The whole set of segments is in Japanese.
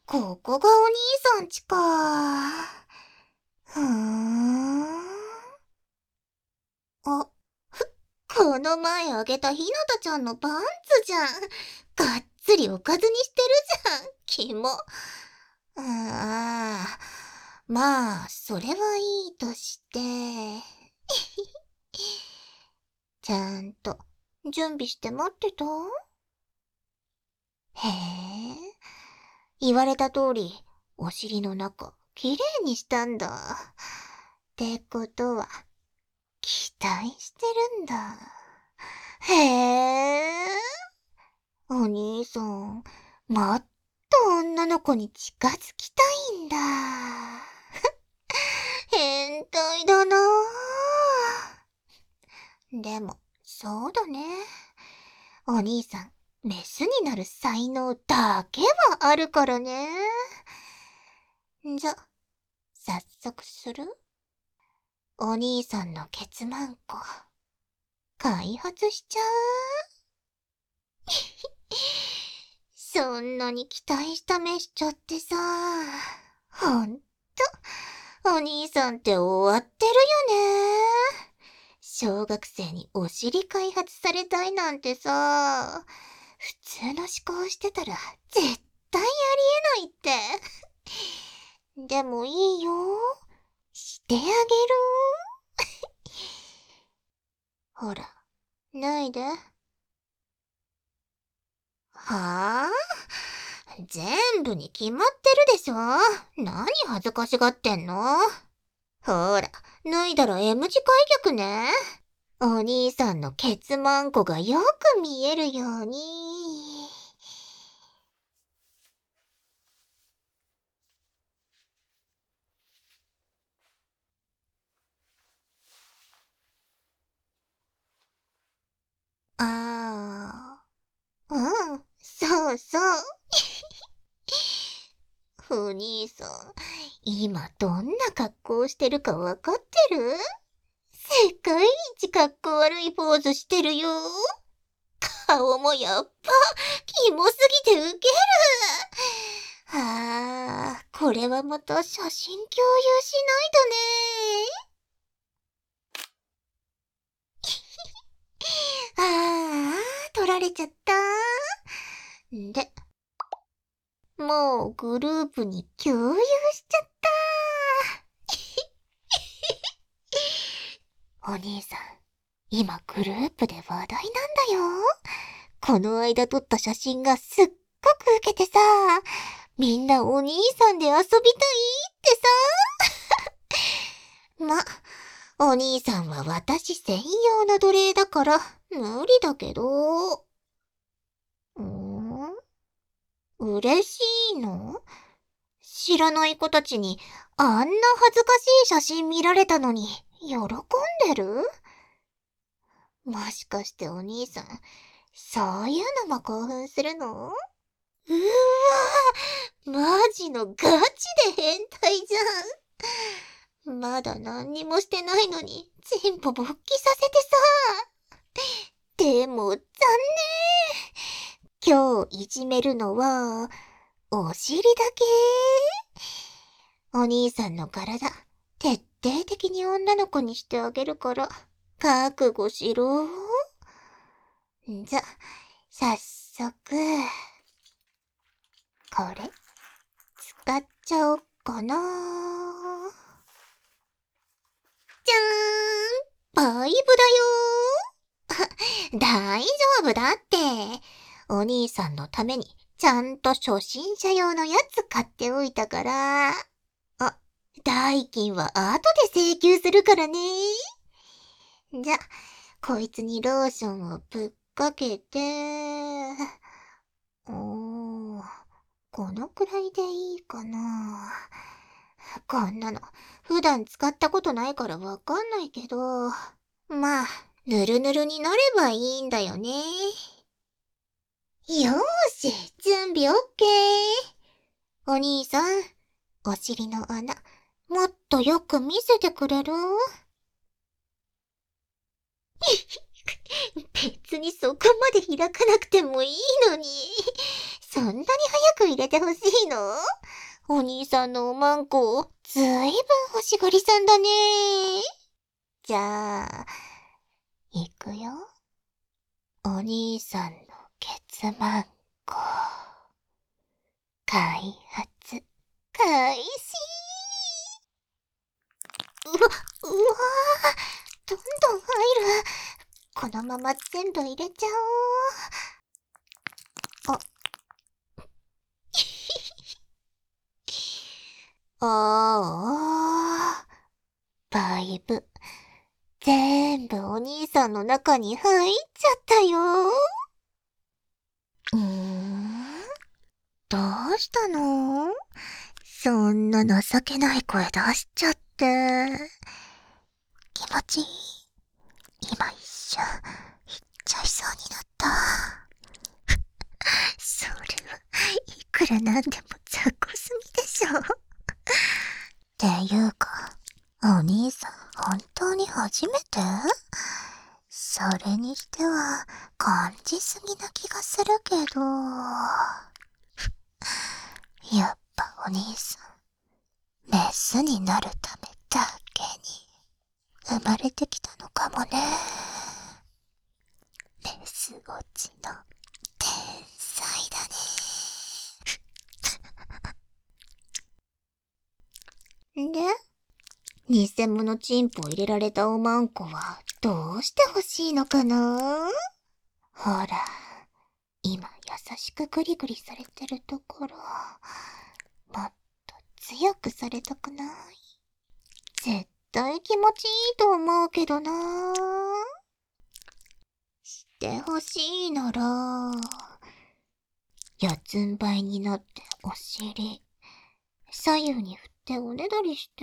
ここがお兄さんちか。ふーん。あ、この前あげたひなたちゃんのパンツじゃん。がっつりおかずにしてるじゃん。キモ。まあ、それはいいとして。ちゃんと準備して待ってた？へえ。言われた通り、お尻の中、きれいにしたんだ。ってことは、期待してるんだ。へえ。お兄さん、もっと女の子に近づきたいんだ。変態だなぁ。でも、そうだね。お兄さん、メスになる才能だけはあるからね。じゃ、早速する？お兄さんのケツマンコ、開発しちゃう？そんなに期待した目しちゃってさ。ほんと、お兄さんって終わってるよね。小学生にお尻開発されたいなんてさ、普通の思考してたら絶対ありえないって。でもいいよ。してあげる。ほら、脱いで。はぁ？全部に決まってるでしょ。何恥ずかしがってんの？ほら、脱いだら M 字開脚ね。お兄さんのケツマンコがよく見えるように。うん、そうそう。お兄さん、今どんな格好してるかわかってる？世界一格好悪いポーズしてるよ。顔もやっぱ、キモすぎてウケる。これはまた写真共有しないとね。撮られちゃった。で、もうグループに共有しちゃった。お兄さん、今グループで話題なんだよ。この間撮った写真がすっごくウケてさ、みんなお兄さんで遊びたいってさ。お兄さんは私専用の奴隷だから無理だけど。嬉しいの？知らない子たちにあんな恥ずかしい写真見られたのに喜んでる？もしかしてお兄さん、そういうのも興奮するの？うーわ、マジのガチで変態じゃん。まだ何にもしてないのに、チンポ勃起させてさ。でも、残念。今日いじめるのは、お尻だけ。お兄さんの体、徹底的に女の子にしてあげるから、覚悟しろ。じゃ、早速、これ、使っちゃおっかな。じゃーん、バイブだよー。大丈夫だって。お兄さんのために、ちゃんと初心者用のやつ買っておいたから。代金は後で請求するからね。じゃ、こいつにローションをぶっかけて、このくらいでいいかな。こんなの、普段使ったことないからわかんないけど、まあ、ぬるぬるになればいいんだよね。よーし、準備オッケー。お兄さん、お尻の穴、もっとよく見せてくれる？別にそこまで開かなくてもいいのに。 そんなに早く入れてほしいの？お兄さんのおまんこ、ずいぶん欲しがりさんだね。じゃあ、いくよ。お兄さんのケツまんこ。開発、開始。うわー、どんどん入る。このまま全部入れちゃおう。バイブ。全部お兄さんの中に入っちゃったよ。どうしたの？そんな情けない声出しちゃって。気持ちいい？今一瞬、行っちゃいそうになった。それはいくらなんでも雑魚すぎでしょ。っていうか、お兄さん本当に初めて？それにしては感じすぎな気がするけど。やっぱお兄さん、メスになるためだけに生まれてきたのかもね。メス落ちの天才だね。で、偽物チンポ入れられたおまんこはどうして欲しいのかな？ほら、今優しくグリグリされてるところ、もっと強くされたくない？絶対気持ちいいと思うけどな。してほしいなら、四つん這いになってお尻、左右に振っておねだりして。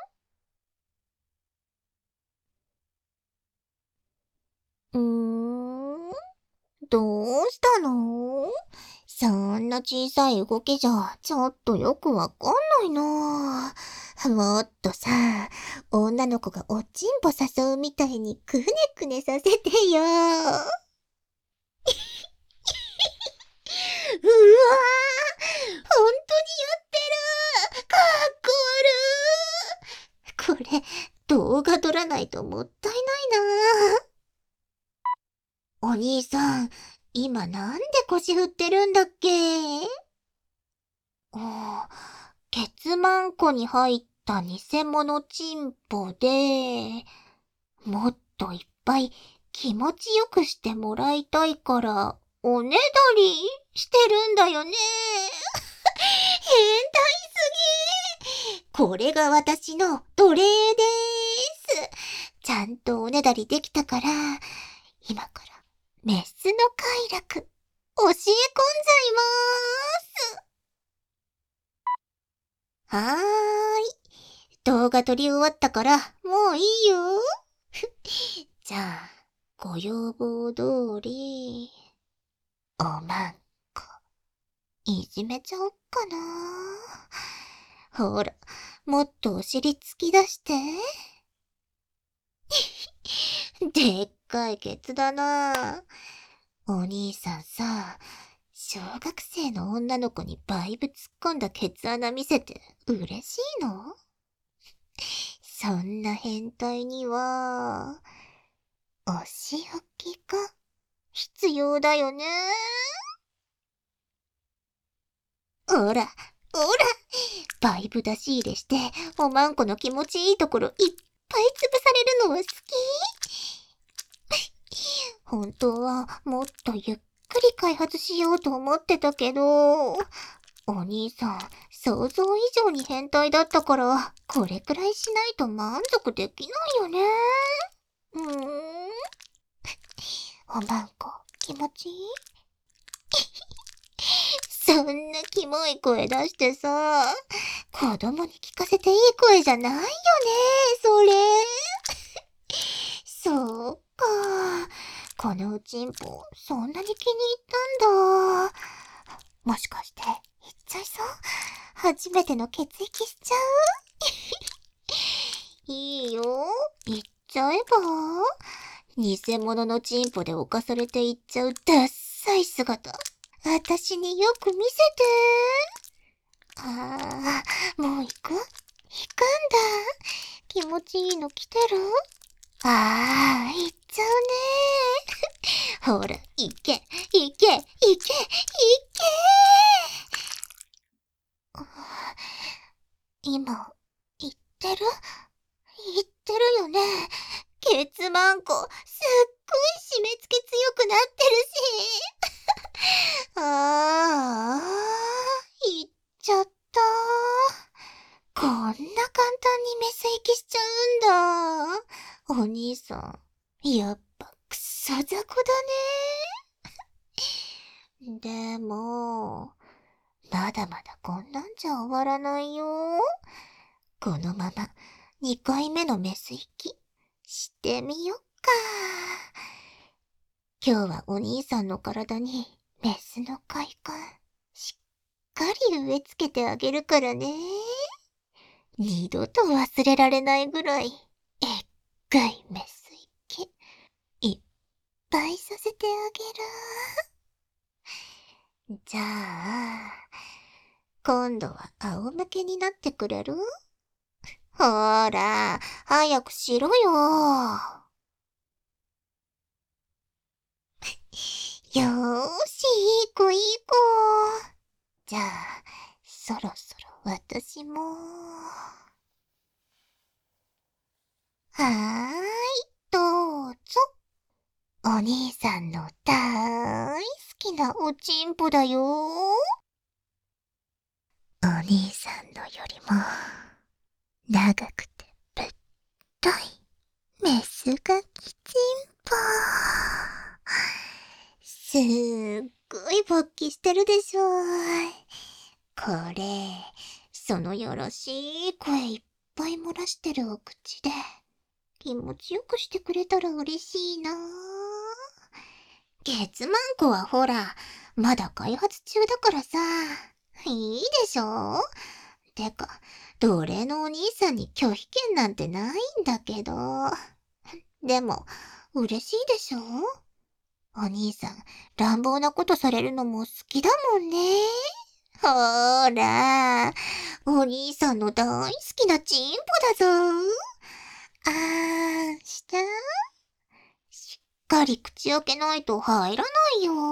どうしたの？そんな小さい動きじゃ、ちょっとよくわかんないな。もっとさ、女の子がおちんぽ誘うみたいにくねくねさせてよ。うわー、ほんとにやってる。かっこ悪い。これ、動画撮らないともったいないな。お兄さん、今なんで腰振ってるんだっけ？ケツマンコに入った偽物チンポで、もっといっぱい気持ちよくしてもらいたいから、おねだりしてるんだよね。変態すぎ。これが私の奴隷です。ちゃんとおねだりできたから、今からメスの快楽、教え込んじゃいまーす。はーい。動画撮り終わったから、もういいよ。じゃあ、ご要望通り、おまんこ、いじめちゃおっかな。ほら、もっとお尻突き出して。でっかいケツだな。お兄さんさ、小学生の女の子にバイブ突っ込んだケツ穴見せて嬉しいの？そんな変態には、お仕置きが必要だよね。ほら、ほら、バイブ出し入れして、おまんこの気持ちいいところいっぱい潰されるのは好き。本当はもっとゆっくり開発しようと思ってたけど、お兄さん、想像以上に変態だったから、これくらいしないと満足できないよね。おまんこ、気持ちいい？そんなキモい声出してさ、子供に聞かせていい声じゃないよね、それ。そうか。このうちんぽ、そんなに気に入ったんだ。もしかして、言っちゃいそう？初めての血液しちゃう？いいよ、言っちゃえば。偽物のチンポで侵されていっちゃうダッサい姿。 私によく見せて。もう行くんだ。気持ちいいの来てる？行っちゃうね。ほら、行け。今、言ってるよね。ケツマンコ、すっごい締め付け強くなってるし。言っちゃった。こんな簡単にメス行きしちゃうんだ。お兄さん、やっぱクソ雑魚だね。でも、まだまだこんなんじゃ終わらないよ。このまま2回目のメス行きしてみよっか。今日はお兄さんの体にメスの快感しっかり植え付けてあげるからね。二度と忘れられないぐらいえっかいメス行きいっぱいさせてあげる。じゃあ、今度は仰向けになってくれる？ほーら、早くしろよ。よーし、いい子。じゃあ、そろそろ私も。はーい、どうぞ。お兄さんの大好きなおちんぽだよ。お兄さんのよりも、長くてぶっといメスガキちんぽ。すっごい勃起してるでしょ。これ、そのよろしい声いっぱい漏らしてるお口で、気持ちよくしてくれたら嬉しいな。ケツマンコはほら、まだ開発中だからさ、いいでしょ？てか、奴隷のお兄さんに拒否権なんてないんだけど。でも、嬉しいでしょ？お兄さん、乱暴なことされるのも好きだもんね。ほーら、お兄さんの大好きなチンポだぞ。して。しっかり口開けないと入らないよ。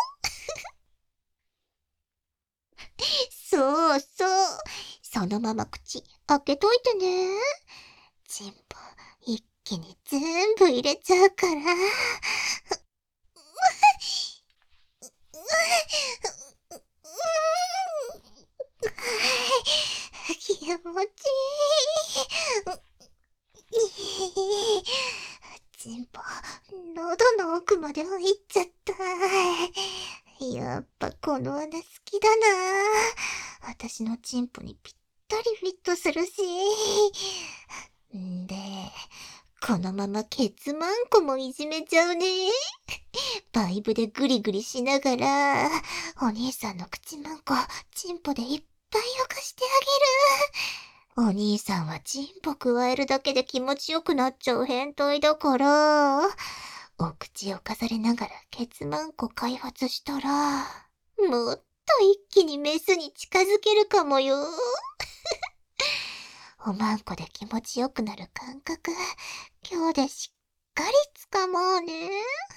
そう。そのまま口開けといてね。チンポ一気に全部入れちゃうから。気持ちいい。チンポ、喉の奥まで入っちゃった。やっぱこの穴好きだな。私のチンポにぴったりフィットするし。んで、このままケツマンコもいじめちゃうね。バイブでグリグリしながら、お兄さんの口マンコ、チンポでいっぱい浮かしてあげる。お兄さんはチンポ加えるだけで気持ちよくなっちゃう変態だから、お口を飾れながらケツマンコ開発したら、もっと一気にメスに近づけるかもよ。おまんこで気持ちよくなる感覚、今日でしっかり掴もうね。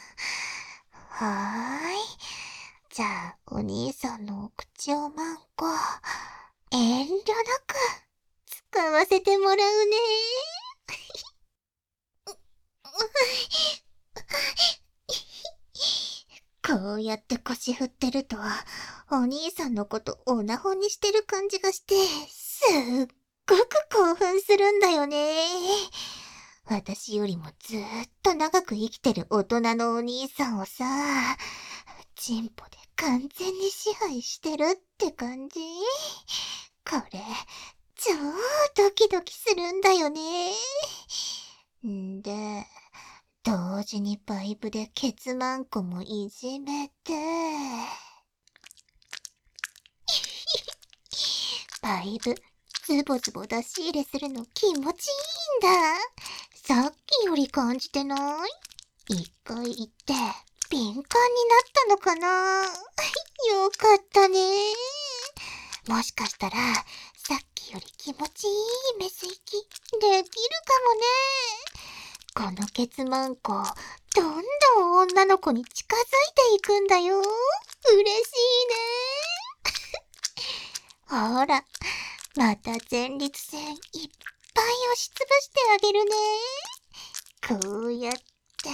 はーい。じゃあ、お兄さんのお口をまんこ、遠慮なく使わせてもらうね。こうやって腰振ってると、お兄さんのことオナホにしてる感じがして、すっごく興奮するんだよね。私よりもずーっと長く生きてる大人のお兄さんをさ、チンポで完全に支配してるって感じ？これ、超ドキドキするんだよね。んで、同時にパイプでケツマンコもいじめて、パイプ、ズボズボ出し入れするの気持ちいいんだ。さっきより感じてない？一回行って、敏感になったのかな？ よかったね。もしかしたら、さっきより気持ちいいメス息、できるかもね。このケツマンコ、どんどん女の子に近づいていくんだよ。嬉しいね。ほら、また前立腺いっぱい押しつぶしてあげるね。こうやって。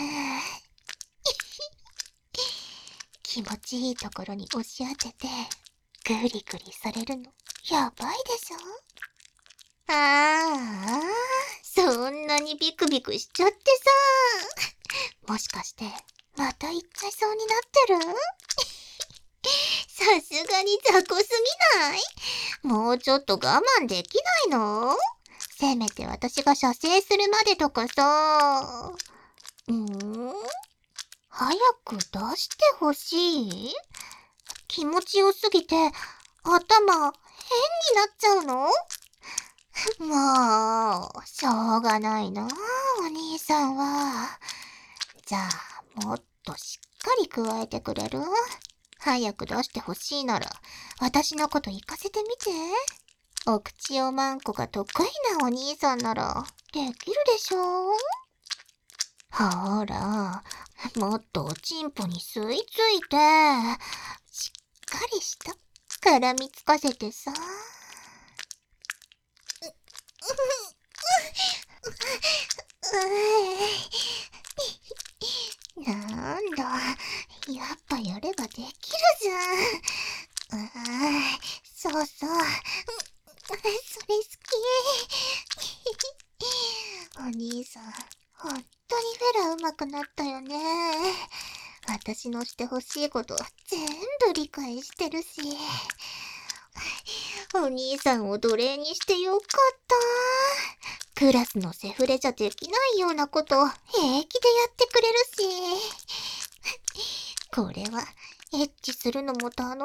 気持ちいいところに押し当てて、グリグリされるの、やばいでしょ？ああ、そんなにビクビクしちゃってさ。もしかして、また行っちゃいそうになってる？さすがに雑魚すぎない？もうちょっと我慢できないの？せめて私が射精するまでとかさ。早く出してほしい？気持ちよすぎて、頭、変になっちゃうの？もう、しょうがないな、お兄さんは。じゃあ、もっとしっかり加えてくれる？早く出してほしいなら、私のこと行かせてみて。お口おまんこが得意なお兄さんなら、できるでしょ？ほら、もっとおちんぽに吸い付いて、しっかりした絡みつかせてさ。なんだ、やっぱやればできるじゃん。そうそう。それ好き。お兄さん、ほんとにフェラ上手くなったよね。私のしてほしいこと全部理解してるし。お兄さんを奴隷にしてよかった。クラスのセフレじゃできないようなこと平気でやってくれるし。これはエッチするのも楽しみだな。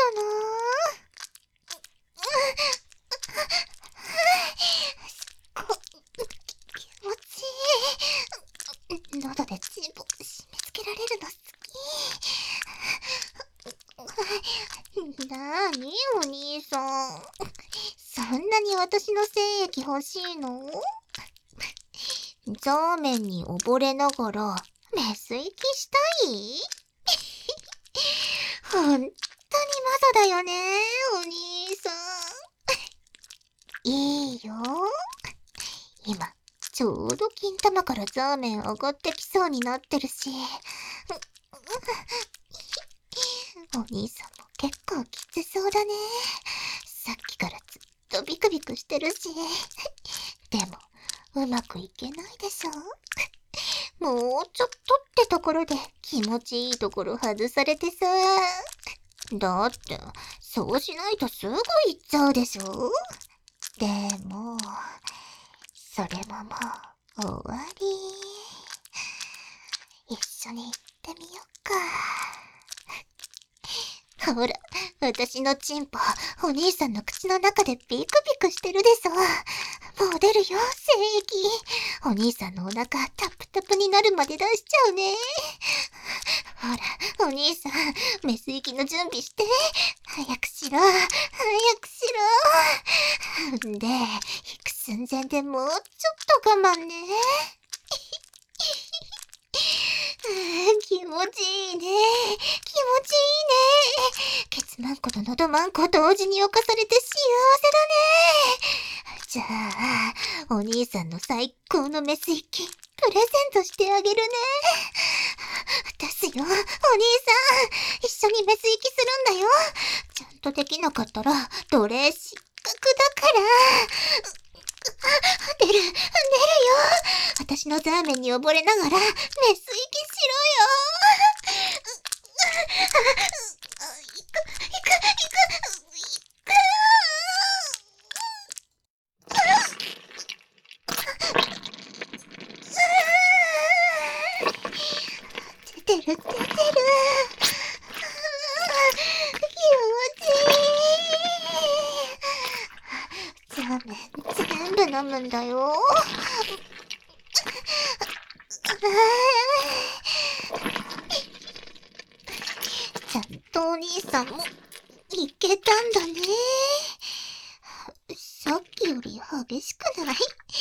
気持ちいい。喉でチンポ締め付けられるの好き。なーにお兄さん。そんなに私の精液欲しいの？ザーメンに溺れながらメス息したい？ほんとにマゾだよね、お兄さん。いいよ。今、ちょうど金玉からザーメン上がってきそうになってるし。お兄さんも結構きつそうだね。さっきからずっとビクビクしてるし。でも、うまくいけないでしょ？もうちょっとってところで気持ちいいところ外されてさ。だって、そうしないとすぐ行っちゃうでしょ？でも、それももう終わり。一緒に行ってみよっか。ほら、私のチンポ、お兄さんの口の中でビクビクしてるでしょ。もう出るよ、精液。お兄さんのお腹タプタプになるまで出しちゃうね。ほら、お兄さん、メス息の準備して。早くしろ、早くしろ。んで、引く寸前でもうちょっと我慢ね。気持ちいいね。気持ちいいね。ケツマンコと喉マンコ同時に侵されて幸せだね。じゃあ、お兄さんの最高のメス息、プレゼントしてあげるね。出すよ、お兄さん。一緒にメス息するんだよ。ちゃんとできなかったら、奴隷失格だから。出るよ。私のザーメンに溺れながら、メス息しろよ。出てる。気持ちいい。ザーメン全部飲むんだよ。ちゃんとお兄さんもいけたんだね。さっきより激しくない？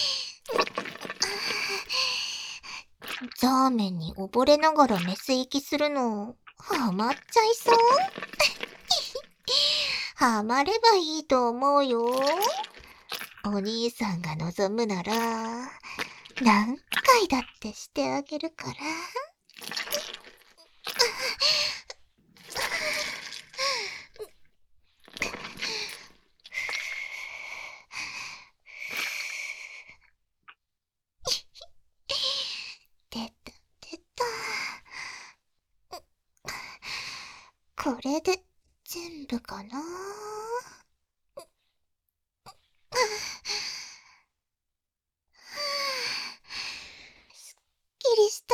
ザーメンに溺れながらメス息するの、ハマっちゃいそう？ハマればいいと思うよ。お兄さんが望むなら、何回だってしてあげるから。出た出た。これで全部かな。すっきりした。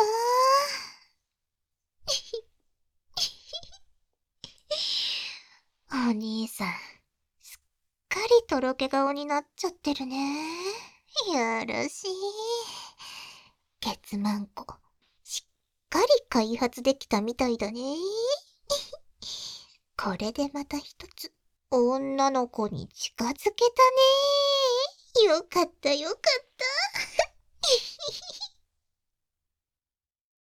お兄さん、すっかりとろけ顔になっちゃってるね。よろしい。ケツマンコ、しっかり開発できたみたいだね。これでまた一つ、女の子に近づけたね。よかったよかった。